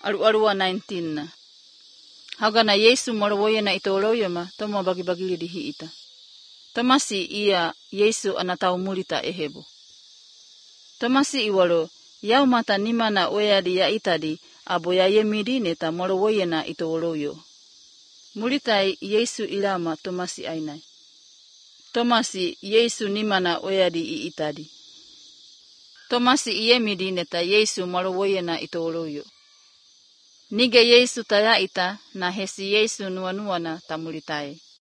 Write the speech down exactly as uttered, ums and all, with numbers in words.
alu-alua nineteen na. Hagana Yesu marawoyena itoloyoma tomo bagi-bagi di hiita. Tomasi ia Yesu anatau mulita ehebo. Tomasi iwalo yau mata nimana oyadi ya itadi aboya yemidi neta marawoyena itoloyo. Mulitai Yesu ilama Tomasi ainai. Tomasi Yesu nimana oyadi i itadi. Tomasi iyemidi neta Yesu marawoyena itoloyo. Nige Yesu taya ita na hesi Yesu nuanuana tamulitai.